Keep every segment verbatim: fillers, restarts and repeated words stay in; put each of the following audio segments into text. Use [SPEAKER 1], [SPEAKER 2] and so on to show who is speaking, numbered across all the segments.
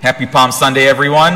[SPEAKER 1] Happy Palm Sunday, everyone.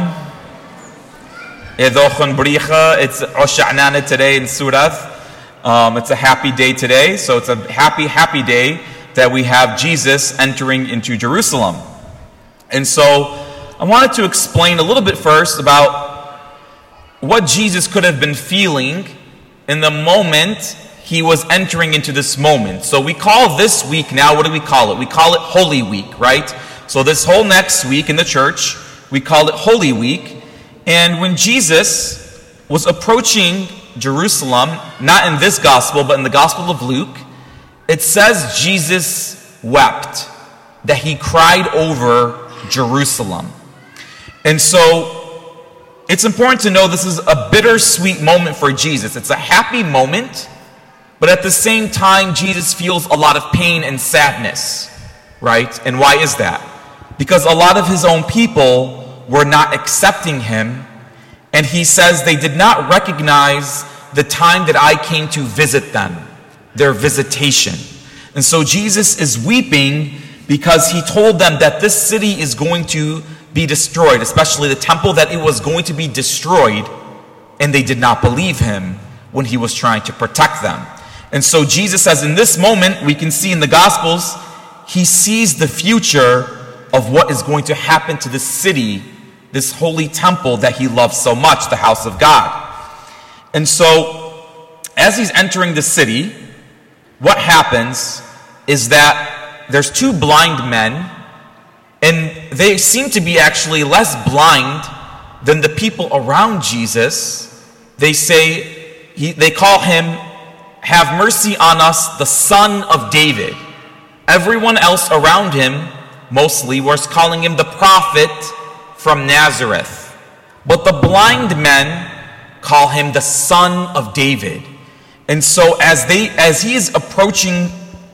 [SPEAKER 1] It's Rosh Hashanah today in Surath. Um, it's a happy day today, so it's a happy, happy day that we have Jesus entering into Jerusalem. And so I wanted to explain a little bit first about what Jesus could have been feeling in the moment he was entering into this moment. So we call this week now, what do we call it? We call it Holy Week, right? So this whole next week in the church, we call it Holy Week. And when Jesus was approaching Jerusalem, not in this gospel, but in the Gospel of Luke, it says Jesus wept, that he cried over Jerusalem. And so it's important to know this is a bittersweet moment for Jesus. It's a happy moment, but at the same time, Jesus feels a lot of pain and sadness, right? And why is that? Because a lot of his own people were not accepting him, and he says they did not recognize the time that I came to visit them, their visitation. And so Jesus is weeping because he told them that this city is going to be destroyed, especially the temple, that it was going to be destroyed, and they did not believe him when he was trying to protect them. And so Jesus says in this moment, we can see in the Gospels, he sees the future of what is going to happen to this city, this holy temple that he loves so much, the house of God. And so, as he's entering the city, what happens is that there's two blind men, and they seem to be actually less blind than the people around Jesus. They say, he, they call him, "Have mercy on us, the Son of David." Everyone else around him mostly was calling him the prophet from Nazareth. But the blind men call him the Son of David. And so as they as he is approaching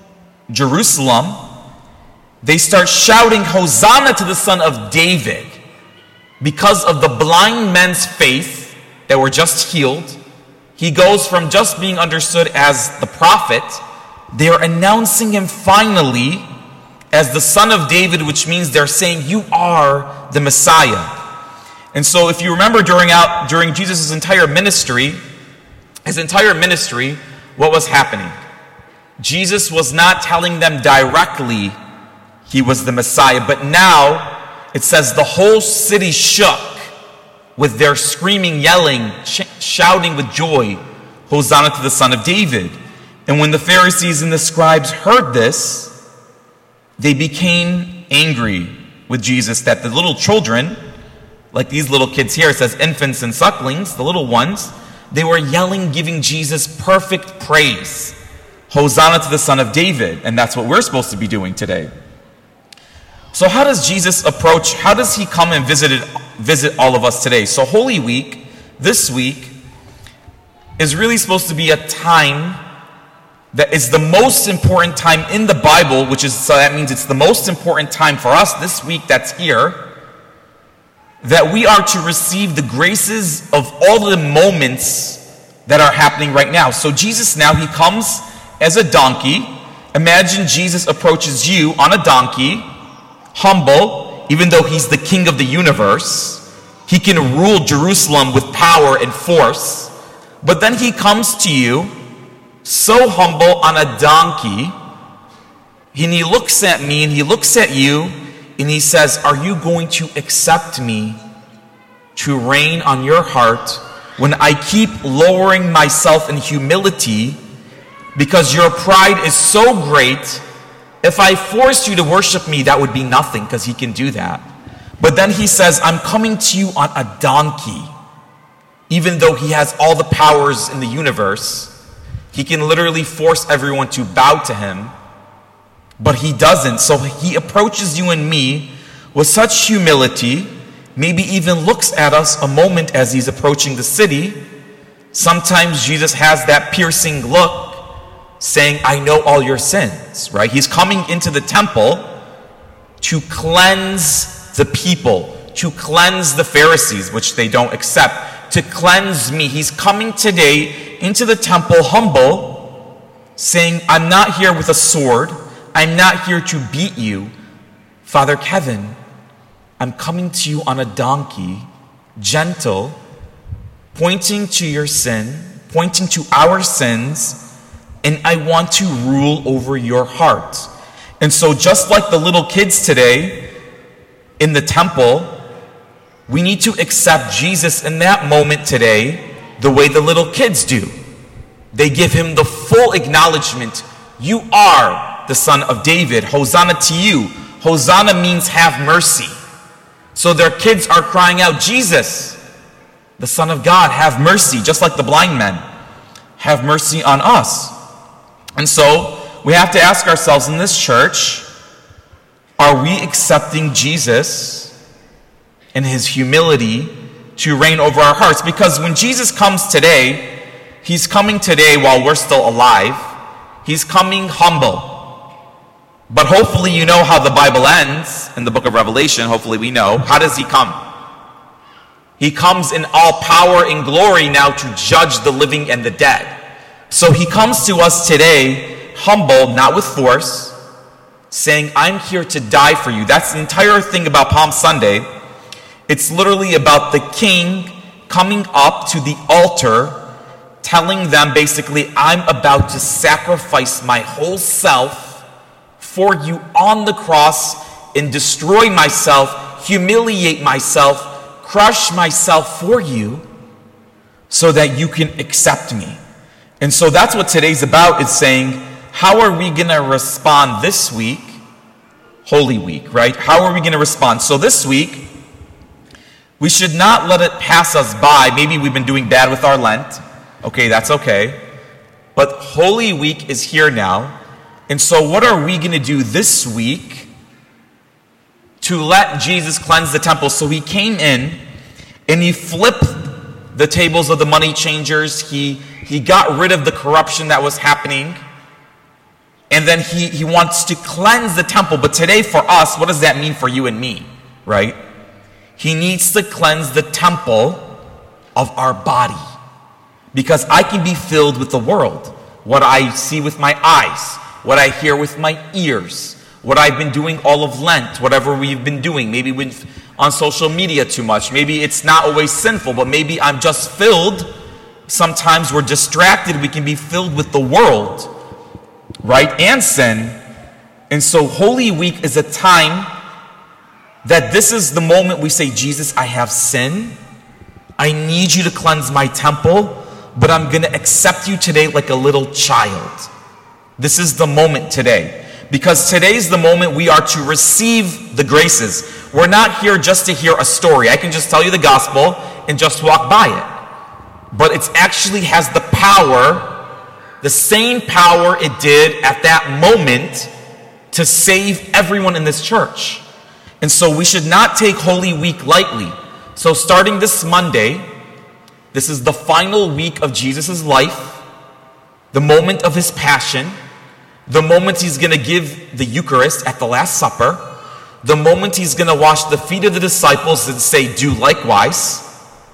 [SPEAKER 1] Jerusalem, they start shouting, "Hosanna to the Son of David." Because of the blind men's faith that were just healed, he goes from just being understood as the prophet, they are announcing him finally as the Son of David, which means they're saying, "You are the Messiah." And so if you remember during out during Jesus' entire ministry, his entire ministry, what was happening? Jesus was not telling them directly he was the Messiah, but now it says the whole city shook with their screaming, yelling, sh- shouting with joy, "Hosanna to the Son of David." And when the Pharisees and the scribes heard this, they became angry with Jesus that the little children, like these little kids here, it says infants and sucklings, the little ones, they were yelling, giving Jesus perfect praise. "Hosanna to the Son of David." And that's what we're supposed to be doing today. So how does Jesus approach, how does he come and visit, visit all of us today? So Holy Week, this week, is really supposed to be a time that is the most important time in the Bible, which is, so that means it's the most important time for us this week that's here, that we are to receive the graces of all the moments that are happening right now. So Jesus now, he comes as a donkey. Imagine Jesus approaches you on a donkey, humble, even though he's the king of the universe. He can rule Jerusalem with power and force. But then he comes to you, so humble on a donkey, and he looks at me and he looks at you and he says, "Are you going to accept me to reign on your heart when I keep lowering myself in humility because your pride is so great? If I forced you to worship me, that would be nothing," because he can do that. But then he says, "I'm coming to you on a donkey." Even though he has all the powers in the universe, he can literally force everyone to bow to him, but he doesn't. So he approaches you and me with such humility, maybe even looks at us a moment as he's approaching the city. Sometimes Jesus has that piercing look saying, "I know all your sins," right? He's coming into the temple to cleanse the people, to cleanse the Pharisees, which they don't accept, to cleanse me. He's coming today into the temple humble, saying, "I'm not here with a sword. I'm not here to beat you. Father Kevin, I'm coming to you on a donkey, gentle, pointing to your sin, pointing to our sins, and I want to rule over your heart. And so just like the little kids today in the temple, we need to accept Jesus in that moment today the way the little kids do. They give him the full acknowledgement. You are the Son of David. Hosanna to you. Hosanna means have mercy. So their kids are crying out, Jesus, the Son of God, have mercy, just like the blind men. Have mercy on us. And so we have to ask ourselves in this church, are we accepting Jesus and his humility to reign over our hearts? Because when Jesus comes today, he's coming today while we're still alive. He's coming humble. But hopefully you know how the Bible ends in the book of Revelation. Hopefully we know. How does he come? He comes in all power and glory now to judge the living and the dead. So he comes to us today humble, not with force, saying, I'm here to die for you. That's the entire thing about Palm Sunday. It's literally about the king coming up to the altar, telling them basically, I'm about to sacrifice my whole self for you on the cross and destroy myself, humiliate myself, crush myself for you so that you can accept me. And so that's what today's about. It's saying, how are we going to respond this week? Holy Week, right? How are we going to respond? So this week, we should not let it pass us by. Maybe we've been doing bad with our Lent. Okay, that's okay. But Holy Week is here now. And so what are we going to do this week to let Jesus cleanse the temple? So he came in and he flipped the tables of the money changers. He, he got rid of the corruption that was happening. And then he, he wants to cleanse the temple. But today for us, what does that mean for you and me, right? He needs to cleanse the temple of our body. Because I can be filled with the world. What I see with my eyes. What I hear with my ears. What I've been doing all of Lent. Whatever we've been doing. Maybe with, on social media too much. Maybe it's not always sinful. But maybe I'm just filled. Sometimes we're distracted. We can be filled with the world. Right? And sin. And so Holy Week is a time that this is the moment we say, Jesus, I have sin. I need you to cleanse my temple. But I'm going to accept you today like a little child. This is the moment today. Because today's the moment we are to receive the graces. We're not here just to hear a story. I can just tell you the gospel and just walk by it. But it actually has the power, the same power it did at that moment to save everyone in this church. And so we should not take Holy Week lightly. So starting this Monday, this is the final week of Jesus' life, the moment of his passion, the moment he's going to give the Eucharist at the Last Supper, the moment he's going to wash the feet of the disciples and say, do likewise.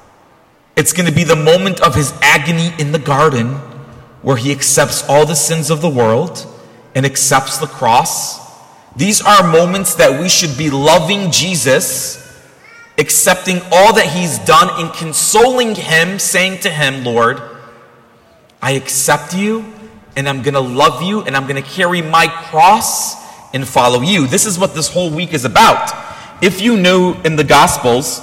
[SPEAKER 1] It's going to be the moment of his agony in the garden where he accepts all the sins of the world and accepts the cross. These are moments that we should be loving Jesus, accepting all that he's done and consoling him, saying to him, Lord, I accept you and I'm going to love you and I'm going to carry my cross and follow you. This is what this whole week is about. If you knew in the Gospels,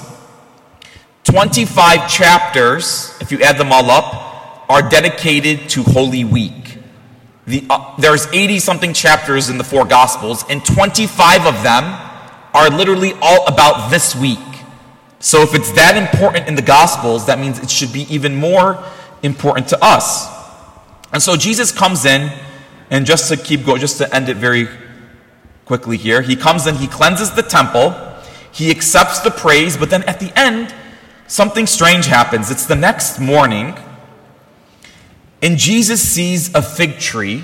[SPEAKER 1] twenty-five chapters, if you add them all up, are dedicated to Holy Week. The, uh, there's eighty something chapters in the four Gospels and twenty-five of them are literally all about this week. So if it's that important in the Gospels, that means it should be even more important to us. And so Jesus comes in, and just to keep going, just to end it very quickly here, he comes in, he cleanses the temple, he accepts the praise, but then at the end, something strange happens. It's the next morning, and Jesus sees a fig tree,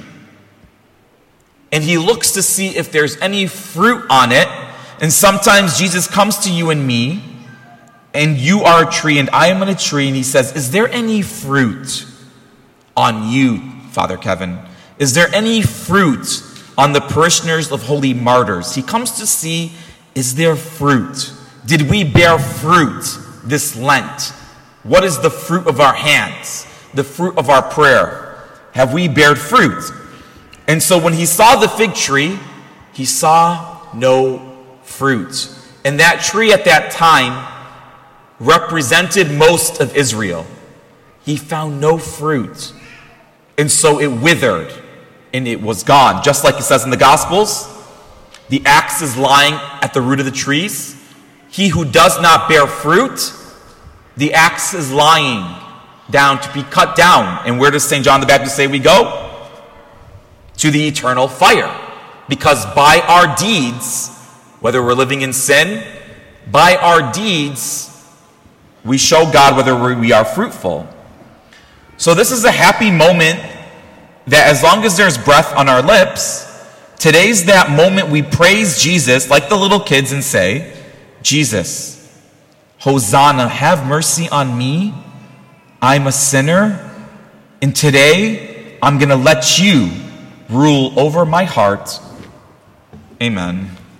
[SPEAKER 1] and he looks to see if there's any fruit on it. And sometimes Jesus comes to you and me, and you are a tree and I am a tree, and he says, is there any fruit on you, Father Kevin? Is there any fruit on the parishioners of Holy Martyrs? He comes to see, is there fruit? Did we bear fruit this Lent? What is the fruit of our hands? The fruit of our prayer? Have we bared fruit? And so when he saw the fig tree, he saw no fruit. And that tree at that time represented most of Israel. He found no fruit. And so it withered and it was gone. Just like it says in the Gospels, the axe is lying at the root of the trees. He who does not bear fruit, the axe is lying down to be cut down. And where does Saint John the Baptist say we go? To the eternal fire. Because by our deeds, whether we're living in sin, by our deeds, we show God whether we are fruitful. So this is a happy moment that as long as there's breath on our lips, today's that moment we praise Jesus like the little kids and say, Jesus, Hosanna, have mercy on me. I'm a sinner. And today I'm going to let you rule over my heart. Amen.